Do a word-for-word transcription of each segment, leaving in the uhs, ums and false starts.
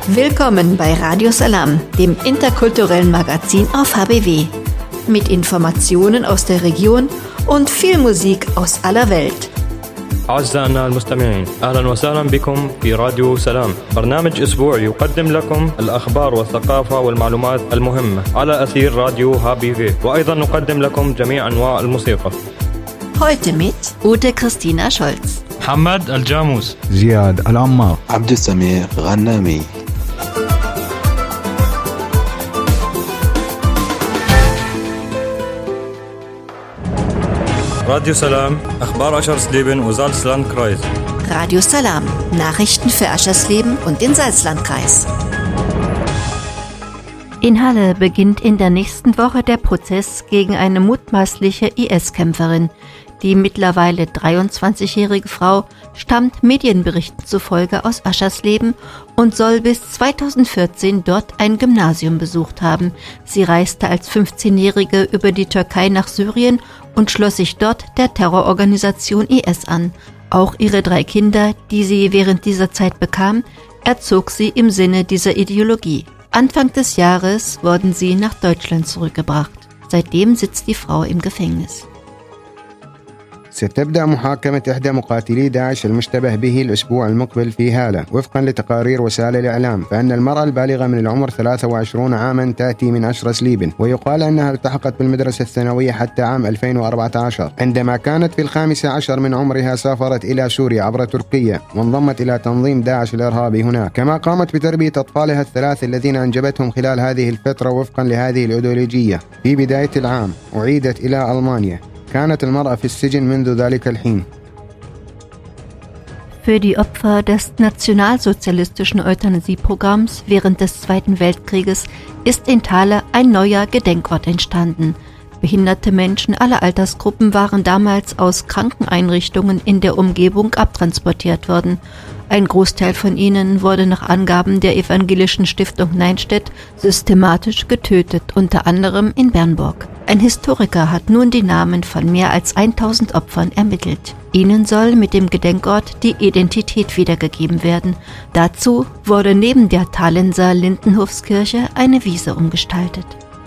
Willkommen bei Radio Salam, dem interkulturellen Magazin auf H B W. Mit Informationen aus der Region und viel Musik aus aller Welt. أعزائنا المستمعين، أهلا وسهلا بكم في راديو سلام، برنامج أسبوعي يقدم لكم الأخبار والثقافة والمعلومات المهمة على أثير راديو H B W، وأيضا نقدم لكم جميع أنواع الموسيقى. Heute mit Ute Christina Scholz, محمد الجاموس، زياد العمار، عبد السميع غنامي. Radio Salam, Akhbar Aschersleben und Salzlandkreis. Radio Salam, Nachrichten für Aschersleben und den Salzlandkreis. In Halle beginnt in der nächsten Woche der Prozess gegen eine mutmaßliche I S-Kämpferin. Die mittlerweile dreiundzwanzigjährige Frau stammt Medienberichten zufolge aus Aschersleben und soll bis zweitausendvierzehn dort ein Gymnasium besucht haben. Sie reiste als fünfzehnjährige über die Türkei nach Syrien und schloss sich dort der Terrororganisation I S an. Auch ihre drei Kinder, die sie während dieser Zeit bekam, erzog sie im Sinne dieser Ideologie. Anfang des Jahres wurden sie nach Deutschland zurückgebracht. Seitdem sitzt die Frau im Gefängnis. ستبدأ محاكمة إحدى مقاتلي داعش المشتبه به الأسبوع المقبل في هالة وفقا لتقارير وسائل الإعلام، فإن المرأة البالغة من العمر ثلاثة وعشرين عاما تأتي من أشرسليبن، ويقال أنها التحقت بالمدرسة الثانوية حتى عام ألفين وأربعة عشر. عندما كانت في الخامسة عشر من عمرها سافرت إلى سوريا عبر تركيا وانضمت إلى تنظيم داعش الإرهابي هناك، كما قامت بتربية أطفالها الثلاث الذين أنجبتهم خلال هذه الفترة وفقا لهذه الأيديولوجية. في بداية العام أعيدت إلى ألمانيا. كانت المرأة في السجن منذ ذلك الحين. Für die Opfer des nationalsozialistischen Euthanasieprogramms während des Zweiten Weltkrieges ist in Thale ein neuer Gedenkort entstanden. Behinderte Menschen aller Altersgruppen waren damals aus Krankeneinrichtungen in der Umgebung abtransportiert worden. Ein Großteil von ihnen wurde nach Angaben der evangelischen Stiftung Neinstedt systematisch getötet, unter anderem in Bernburg. Ein Historiker hat nun die Namen von mehr als tausend Opfern ermittelt. Ihnen soll mit dem Gedenkort die Identität wiedergegeben werden. Dazu wurde neben der Thalenser Lindenhofskirche eine Wiese umgestaltet.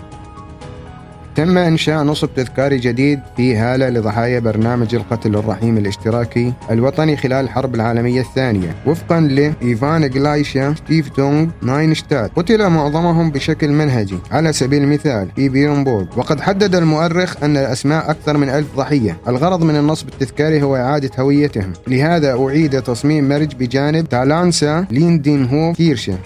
تم إنشاء نصب تذكاري جديد في هالة لضحايا برنامج القتل الرحيم الاشتراكي الوطني خلال الحرب العالمية الثانية وفقا لإيفان غلايشا ستيفتونغ ناينشتاد. قتل معظمهم بشكل منهجي على سبيل المثال في بيرنبورغ، وقد حدد المؤرخ أن الأسماء أكثر من ألف ضحية. الغرض من النصب التذكاري هو إعادة هويتهم، لهذا أعيد تصميم مرج بجانب تالانسا ليندينهوف كيرشا.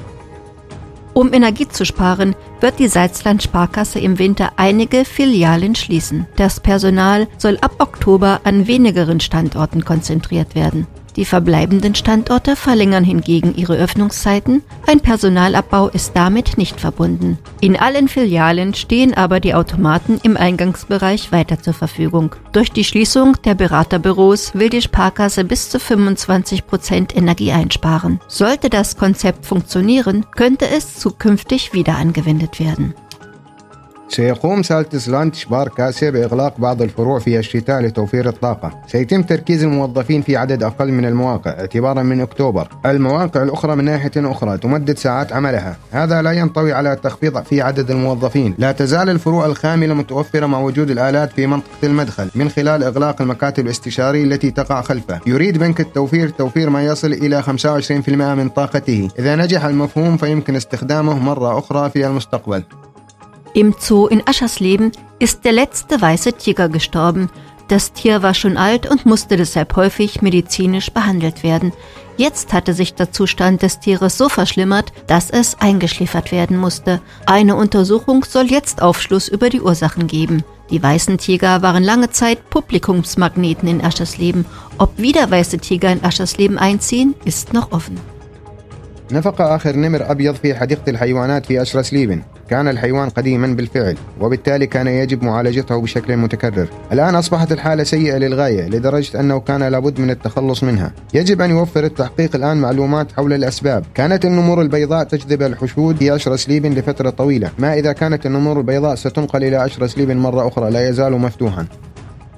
Um Energie zu sparen, wird die Salzland Sparkasse im Winter einige Filialen schließen. Das Personal soll ab Oktober an wenigeren Standorten konzentriert werden. Die verbleibenden Standorte verlängern hingegen ihre Öffnungszeiten. Ein Personalabbau ist damit nicht verbunden. In allen Filialen stehen aber die Automaten im Eingangsbereich weiter zur Verfügung. Durch die Schließung der Beraterbüros will die Sparkasse bis zu fünfundzwanzig Prozent Energie einsparen. Sollte das Konzept funktionieren, könnte es zukünftig wieder angewendet werden. سيقوم سالتسلاند سباركاسة بإغلاق بعض الفروع في الشتاء لتوفير الطاقة. سيتم تركيز الموظفين في عدد أقل من المواقع اعتبارا من أكتوبر. المواقع الأخرى من ناحية أخرى تمدد ساعات عملها. هذا لا ينطوي على التخفيض في عدد الموظفين. لا تزال الفروع الخاملة متوفرة مع وجود الآلات في منطقة المدخل من خلال إغلاق المكاتب الاستشارية التي تقع خلفه. يريد بنك التوفير توفير ما يصل إلى خمسة وعشرين بالمئة من طاقته. إذا نجح المفهوم فيمكن استخدامه مرة أخرى في المستقبل. Im Zoo in Aschersleben ist der letzte weiße Tiger gestorben. Das Tier war schon alt und musste deshalb häufig medizinisch behandelt werden. Jetzt hatte sich der Zustand des Tieres so verschlimmert, dass es eingeschläfert werden musste. Eine Untersuchung soll jetzt Aufschluss über die Ursachen geben. Die weißen Tiger waren lange Zeit Publikumsmagneten in Aschersleben. Ob wieder weiße Tiger in Aschersleben einziehen, ist noch offen. نفق آخر نمر أبيض في حديقة الحيوانات في أشرسليبن. كان الحيوان قديما بالفعل، وبالتالي كان يجب معالجته بشكل متكرر. الآن أصبحت الحالة سيئة للغاية لدرجة أنه كان لابد من التخلص منها. يجب أن يوفر التحقيق الآن معلومات حول الأسباب. كانت النمور البيضاء تجذب الحشود في أشرسليبن لفترة طويلة، ما إذا كانت النمور البيضاء ستنقل إلى أشرسليبن مرة أخرى لا يزال مفتوحا.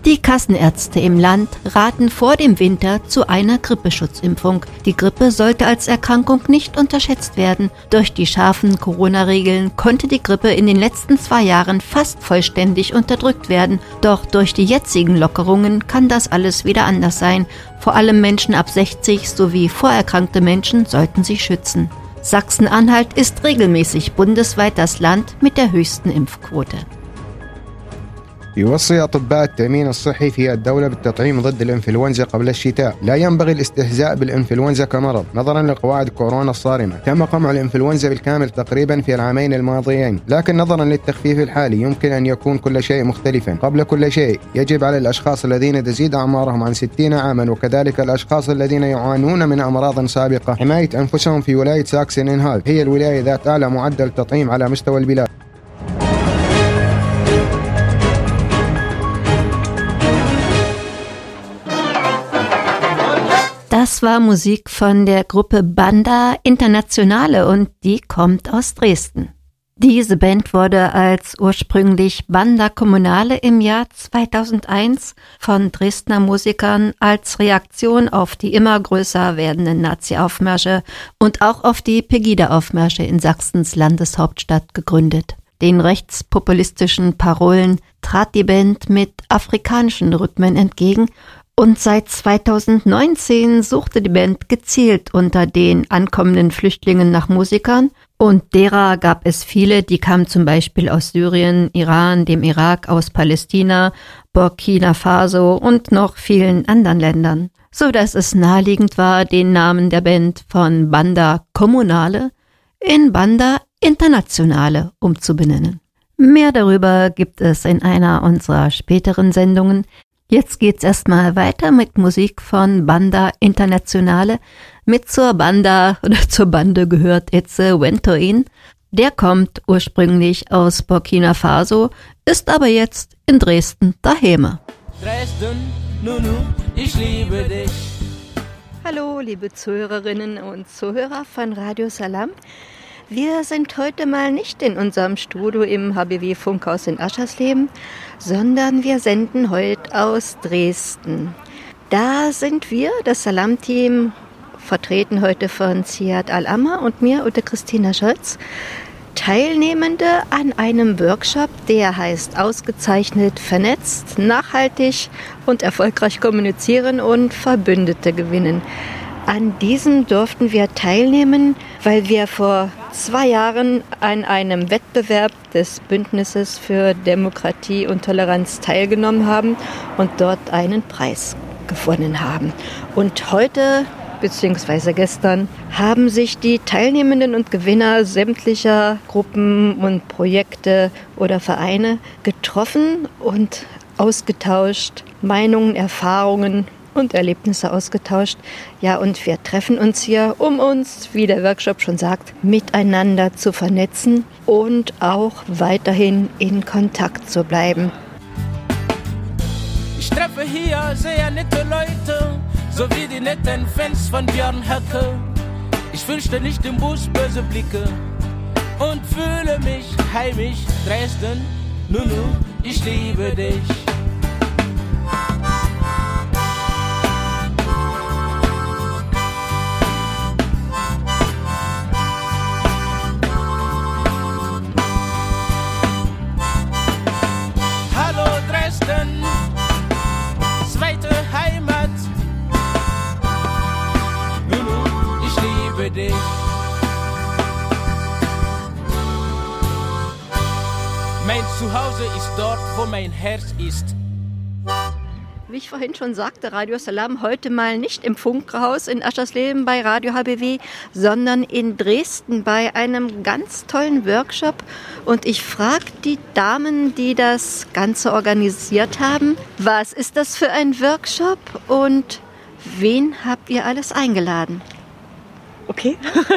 Die Kassenärzte im Land raten vor dem Winter zu einer Grippeschutzimpfung. Die Grippe sollte als Erkrankung nicht unterschätzt werden. Durch die scharfen Corona-Regeln konnte die Grippe in den letzten zwei Jahren fast vollständig unterdrückt werden. Doch durch die jetzigen Lockerungen kann das alles wieder anders sein. Vor allem Menschen ab sechzig sowie vorerkrankte Menschen sollten sich schützen. Sachsen-Anhalt ist regelmäßig bundesweit das Land mit der höchsten Impfquote. يوصي أطباء التأمين الصحي في الدولة بالتطعيم ضد الإنفلونزا قبل الشتاء. لا ينبغي الاستهزاء بالإنفلونزا كمرض نظرا لقواعد كورونا الصارمة. تم قمع الإنفلونزا بالكامل تقريبا في العامين الماضيين، لكن نظرا للتخفيف الحالي يمكن أن يكون كل شيء مختلفا. قبل كل شيء يجب على الأشخاص الذين تزيد أعمارهم عن ستين عاما وكذلك الأشخاص الذين يعانون من أمراض سابقة حماية أنفسهم في ولاية ساكسن إنهالت، هي الولاية ذات أعلى معدل تطعيم على مستوى البلاد. Das war Musik von der Gruppe Banda Internationale und die kommt aus Dresden. Diese Band wurde als ursprünglich Banda Kommunale im Jahr zweitausendeins von Dresdner Musikern als Reaktion auf die immer größer werdenden Nazi-Aufmärsche und auch auf die Pegida-Aufmärsche in Sachsens Landeshauptstadt gegründet. Den rechtspopulistischen Parolen trat die Band mit afrikanischen Rhythmen entgegen. Und seit zweitausendneunzehn suchte die Band gezielt unter den ankommenden Flüchtlingen nach Musikern und derer gab es viele, die kamen zum Beispiel aus Syrien, Iran, dem Irak, aus Palästina, Burkina Faso und noch vielen anderen Ländern, so dass es naheliegend war, den Namen der Band von Banda Kommunale in Banda Internationale umzubenennen. Mehr darüber gibt es in einer unserer späteren Sendungen. Jetzt geht's erstmal weiter mit Musik von Banda Internationale. Mit zur Banda oder zur Bande gehört Etze Wentoin. Der kommt ursprünglich aus Burkina Faso, ist aber jetzt in Dresden daheim. Dresden, Nunu, ich liebe dich. Hallo, liebe Zuhörerinnen und Zuhörer von Radio Salam. Wir sind heute mal nicht in unserem Studio im H B W-Funkhaus in Aschersleben, sondern wir senden heute aus Dresden. Da sind wir, das Salam-Team, vertreten heute von Ziad Al-Amma und mir, Ute Christina Scholz, Teilnehmende an einem Workshop, der heißt Ausgezeichnet vernetzt, nachhaltig und erfolgreich kommunizieren und Verbündete gewinnen. An diesem durften wir teilnehmen, weil wir vor zwei Jahren an einem Wettbewerb des Bündnisses für Demokratie und Toleranz teilgenommen haben und dort einen Preis gewonnen haben. Und heute bzw. gestern haben sich die Teilnehmenden und Gewinner sämtlicher Gruppen und Projekte oder Vereine getroffen und ausgetauscht, Meinungen, Erfahrungen und Erlebnisse ausgetauscht. Ja, und wir treffen uns hier, um uns, wie der Workshop schon sagt, miteinander zu vernetzen und auch weiterhin in Kontakt zu bleiben. Ich treffe hier sehr nette Leute, so wie die netten Fans von Björn Höcke. Ich fürchte nicht im Bus böse Blicke und fühle mich heimisch. Dresden, Nunu, ich liebe dich. Zweite Heimat. Nunu, ich liebe dich. Mein Zuhause ist dort, wo mein Herz ist. Wie ich vorhin schon sagte, Radio Salam heute mal nicht im Funkhaus in Aschersleben bei Radio H B W, sondern in Dresden bei einem ganz tollen Workshop. Und ich frage die Damen, die das Ganze organisiert haben, was ist das für ein Workshop und wen habt ihr alles eingeladen? okay.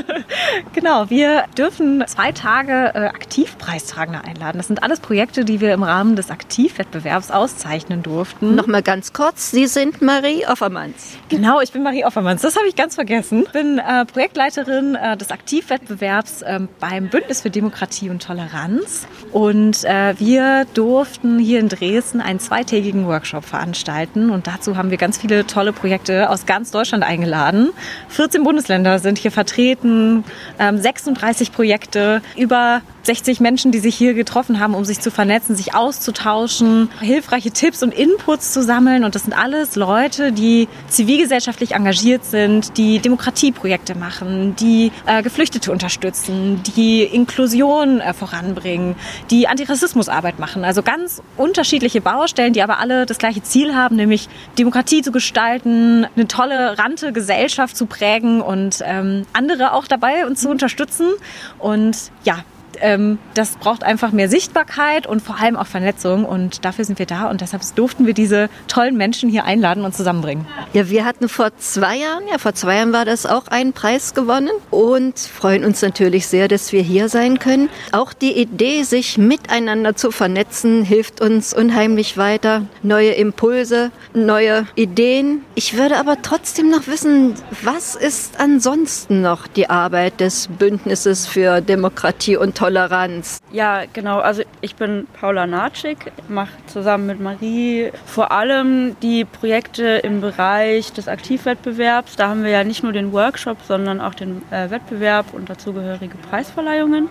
Genau, wir dürfen zwei Tage äh, Aktivpreistragende einladen. Das sind alles Projekte, die wir im Rahmen des Aktivwettbewerbs auszeichnen durften. Nochmal ganz kurz, Sie sind Marie Offermanns. Genau, ich bin Marie Offermanns. Das habe ich ganz vergessen. Ich bin äh, Projektleiterin äh, des Aktivwettbewerbs äh, beim Bündnis für Demokratie und Toleranz. Und äh, wir durften hier in Dresden einen zweitägigen Workshop veranstalten. Und dazu haben wir ganz viele tolle Projekte aus ganz Deutschland eingeladen. vierzehn Bundesländer sind hier vertreten, äh, sechsunddreißig Projekte, über sechzig Menschen, die sich hier getroffen haben, um sich zu vernetzen, sich auszutauschen, hilfreiche Tipps und Inputs zu sammeln. Und das sind alles Leute, die zivilgesellschaftlich engagiert sind, die Demokratieprojekte machen, die äh, Geflüchtete unterstützen, die Inklusion äh, voranbringen, die Antirassismusarbeit machen. Also ganz unterschiedliche Baustellen, die aber alle das gleiche Ziel haben, nämlich Demokratie zu gestalten, eine tolerante Gesellschaft zu prägen und ähm, andere auch dabei uns zu unterstützen. Und ja, Ähm, das braucht einfach mehr Sichtbarkeit und vor allem auch Vernetzung. Und dafür sind wir da. Und deshalb durften wir diese tollen Menschen hier einladen und zusammenbringen. Ja, wir hatten vor zwei Jahren, ja, vor zwei Jahren war das auch einen Preis gewonnen und freuen uns natürlich sehr, dass wir hier sein können. Auch die Idee, sich miteinander zu vernetzen, hilft uns unheimlich weiter. Neue Impulse, neue Ideen. Ich würde aber trotzdem noch wissen, was ist ansonsten noch die Arbeit des Bündnisses für Demokratie und Toleranz? Ja, genau. Also ich bin Paula Natschik, mache zusammen mit Marie vor allem die Projekte im Bereich des Aktivwettbewerbs. Da haben wir ja nicht nur den Workshop, sondern auch den äh, Wettbewerb und dazugehörige Preisverleihungen.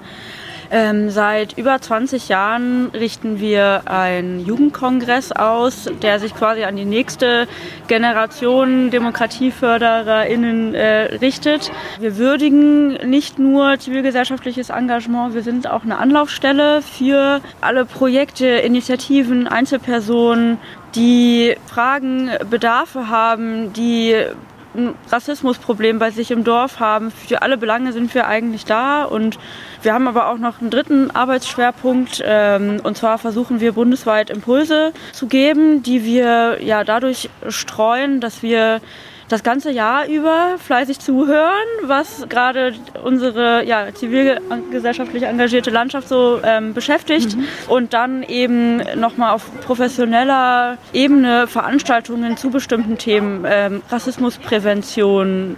Ähm, seit über zwanzig Jahren richten wir einen Jugendkongress aus, der sich quasi an die nächste Generation DemokratiefördererInnen äh, richtet. Wir würdigen nicht nur zivilgesellschaftliches Engagement, wir sind auch eine Anlaufstelle für alle Projekte, Initiativen, Einzelpersonen, die Fragen, Bedarfe haben, die ein Rassismusproblem bei sich im Dorf haben. Für alle Belange sind wir eigentlich da und wir haben aber auch noch einen dritten Arbeitsschwerpunkt ähm, und zwar versuchen wir bundesweit Impulse zu geben, die wir ja dadurch streuen, dass wir das ganze Jahr über fleißig zuhören, was gerade unsere ja, zivilgesellschaftlich engagierte Landschaft so ähm, beschäftigt mhm. und dann eben nochmal auf professioneller Ebene Veranstaltungen zu bestimmten Themen, ähm, Rassismusprävention,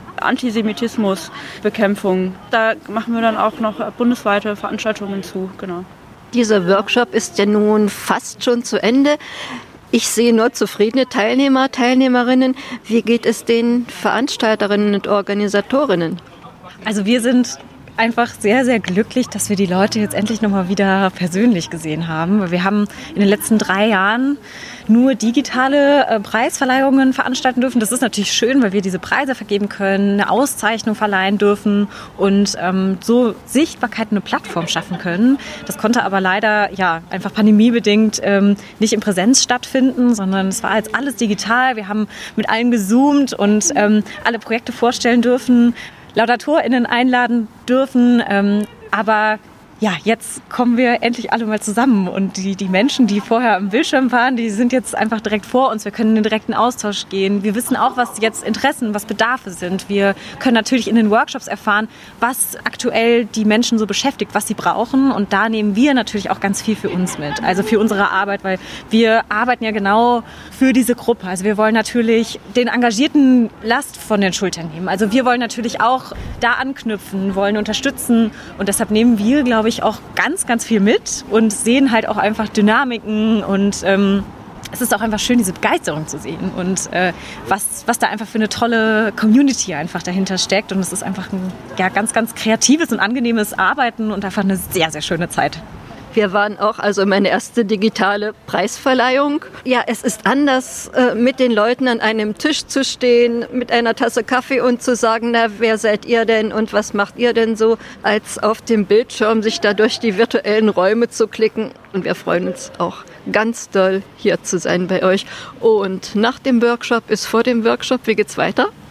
Antisemitismusbekämpfung. Da machen wir dann auch noch bundesweite Veranstaltungen zu, genau. Dieser Workshop ist ja nun fast schon zu Ende. Ich sehe nur zufriedene Teilnehmer, Teilnehmerinnen. Wie geht es den Veranstalterinnen und Organisatorinnen? Also wir sind einfach sehr, sehr glücklich, dass wir die Leute jetzt endlich nochmal wieder persönlich gesehen haben. Wir haben in den letzten drei Jahren nur digitale äh, Preisverleihungen veranstalten dürfen. Das ist natürlich schön, weil wir diese Preise vergeben können, eine Auszeichnung verleihen dürfen und ähm, so Sichtbarkeit eine Plattform schaffen können. Das konnte aber leider ja einfach pandemiebedingt ähm, nicht in Präsenz stattfinden, sondern es war jetzt alles digital. Wir haben mit allen gezoomt und ähm, alle Projekte vorstellen dürfen, LaudatorInnen einladen dürfen, ähm, aber ja, jetzt kommen wir endlich alle mal zusammen und die, die Menschen, die vorher am Bildschirm waren, die sind jetzt einfach direkt vor uns. Wir können in den direkten Austausch gehen. Wir wissen auch, was jetzt Interessen, was Bedarfe sind. Wir können natürlich in den Workshops erfahren, was aktuell die Menschen so beschäftigt, was sie brauchen und da nehmen wir natürlich auch ganz viel für uns mit, also für unsere Arbeit, weil wir arbeiten ja genau für diese Gruppe. Also wir wollen natürlich den Engagierten Last von den Schultern nehmen. Also wir wollen natürlich auch da anknüpfen, wollen unterstützen und deshalb nehmen wir, glaube ich, auch ganz, ganz viel mit und sehen halt auch einfach Dynamiken und ähm, es ist auch einfach schön, diese Begeisterung zu sehen und äh, was, was da einfach für eine tolle Community einfach dahinter steckt und es ist einfach ein ja, ganz, ganz kreatives und angenehmes Arbeiten und einfach eine sehr, sehr schöne Zeit. Wir waren auch, also meine erste digitale Preisverleihung. Ja, es ist anders, äh, mit den Leuten an einem Tisch zu stehen, mit einer Tasse Kaffee und zu sagen, na, wer seid ihr denn und was macht ihr denn so, als auf dem Bildschirm sich da durch die virtuellen Räume zu klicken. Und wir freuen uns auch ganz doll, hier zu sein bei euch. Und nach dem Workshop ist vor dem Workshop, wie geht's weiter?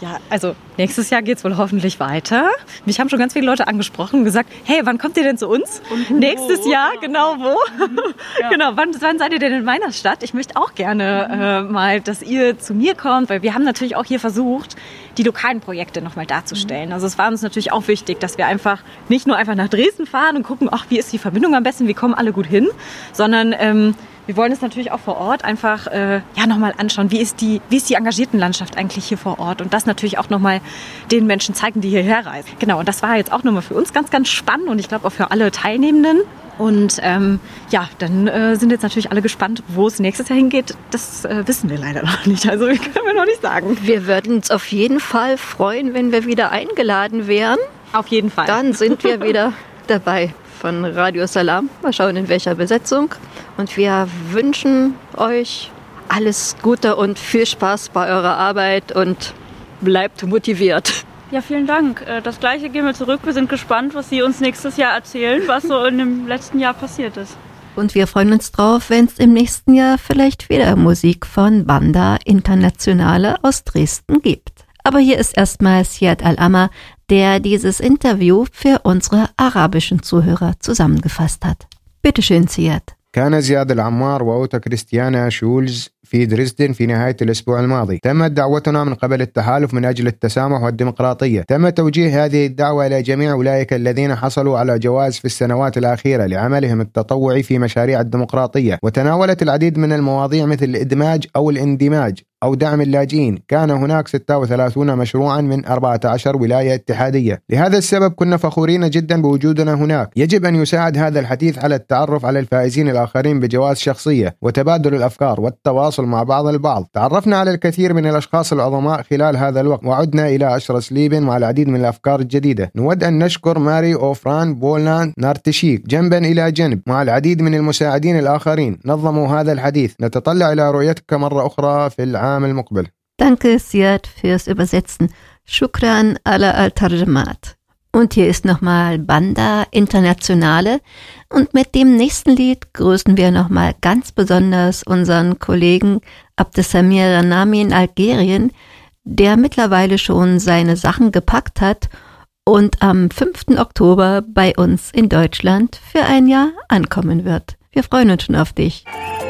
Ja, also nächstes Jahr geht es wohl hoffentlich weiter. Mich haben schon ganz viele Leute angesprochen und gesagt, hey, wann kommt ihr denn zu uns? Und nächstes wo? Jahr, genau wo? Ja. Genau, wann, wann seid ihr denn in meiner Stadt? Ich möchte auch gerne mhm. äh, mal, dass ihr zu mir kommt, weil wir haben natürlich auch hier versucht, die lokalen Projekte nochmal darzustellen. Mhm. Also es war uns natürlich auch wichtig, dass wir einfach nicht nur einfach nach Dresden fahren und gucken, ach, wie ist die Verbindung am besten, wie kommen alle gut hin, sondern ähm, wir wollen es natürlich auch vor Ort einfach äh, ja, nochmal anschauen, wie ist, die, wie ist die Engagiertenlandschaft eigentlich hier vor Ort und das natürlich auch nochmal den Menschen zeigen, die hierher reisen. Genau, und das war jetzt auch nochmal für uns ganz, ganz spannend und ich glaube auch für alle Teilnehmenden. Und ähm, ja, dann äh, sind jetzt natürlich alle gespannt, wo es nächstes Jahr hingeht. Das äh, wissen wir leider noch nicht, also können wir noch nicht sagen. Wir würden uns auf jeden Fall freuen, wenn wir wieder eingeladen wären. Auf jeden Fall. Dann sind wir wieder dabei von Radio Salam. Mal schauen, in welcher Besetzung. Und wir wünschen euch alles Gute und viel Spaß bei eurer Arbeit und bleibt motiviert. Ja, vielen Dank. Das Gleiche gehen wir zurück. Wir sind gespannt, was Sie uns nächstes Jahr erzählen, was so in dem letzten Jahr passiert ist. Und wir freuen uns drauf, wenn es im nächsten Jahr vielleicht wieder Musik von Banda Internationale aus Dresden gibt. Aber hier ist erstmal Siad Al-Amar, der dieses Interview für unsere arabischen Zuhörer zusammengefasst hat. Bitte schön, Siad. كان زياد العمار وأوتا كريستيانا شولز في دريسدن في نهاية الأسبوع الماضي. تمت دعوتنا من قبل التحالف من أجل التسامح والديمقراطية. تم توجيه هذه الدعوة إلى جميع أولئك الذين حصلوا على جواز في السنوات الأخيرة لعملهم التطوعي في مشاريع الديمقراطية، وتناولت العديد من المواضيع مثل الإدماج أو الاندماج أو دعم اللاجئين. كان هناك ستة وثلاثين مشروعا من أربعة عشر ولاية اتحادية. لهذا السبب كنا فخورين جدا بوجودنا هناك. يجب أن يساعد هذا الحديث على التعرف على الفائزين الآخرين بجواز شخصية وتبادل الأفكار والتواصل مع بعض البعض. تعرفنا على الكثير من الأشخاص العظماء خلال هذا الوقت، وعدنا إلى أشرس ليبن مع العديد من الأفكار الجديدة. نود أن نشكر ماري أوفران بولان نارتشيك جنبا إلى جنب مع العديد من المساعدين الآخرين نظموا هذا الحديث. نتطلع إلى رؤيتك مرة أخرى في العام المقبل. Danke, Siad, fürs Übersetzen. Shukran ala al-Tarjamat. Und hier ist nochmal Banda Internationale. Und mit dem nächsten Lied grüßen wir nochmal ganz besonders unseren Kollegen Abdesamir Ranami in Algerien, der mittlerweile schon seine Sachen gepackt hat und am fünften Oktober bei uns in Deutschland für ein Jahr ankommen wird. Wir freuen uns schon auf dich.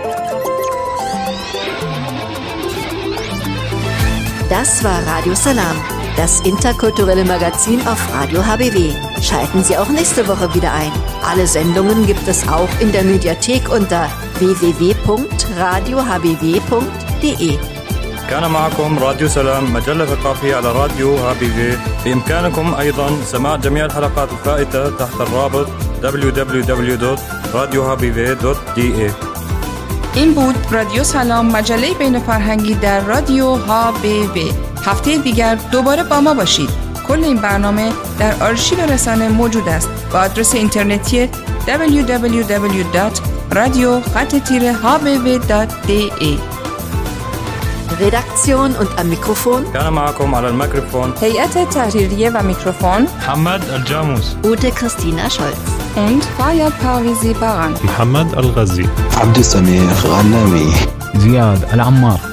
Das war Radio Salam, das interkulturelle Magazin auf Radio H B W. Schalten Sie auch nächste Woche wieder ein. Alle Sendungen gibt es auch in der Mediathek unter w w w punkt radio h b w punkt d e. كان معكم راديو سلام مجلة ثقافية على راديو ها بي في. بإمكانكم أيضا سماع جميع الحلقات الفائتة تحت الرابط دبلیو دبلیو دبلیو دات رادیو ها بی وی دات دی ای. این بود رادیو سلام، مجله بین فرهنگی در رادیو ها بی وی. هفته دیگر دوباره با ما باشید. کل این برنامه در آرشیو رسانه موجود است با آدرس اینترنتی دبلیو دبلیو دبلیو دات رادیو خط تیره ها بی وی دات دی ای. Redaktion und am Mikrofon كان معكم على الميكروفون هيئة تحريرية و میکروفون محمد الجاموس Ute Christina Scholz und Fayad Parvizi Baran. محمد الغزي عبد السميع غنامي زياد العمار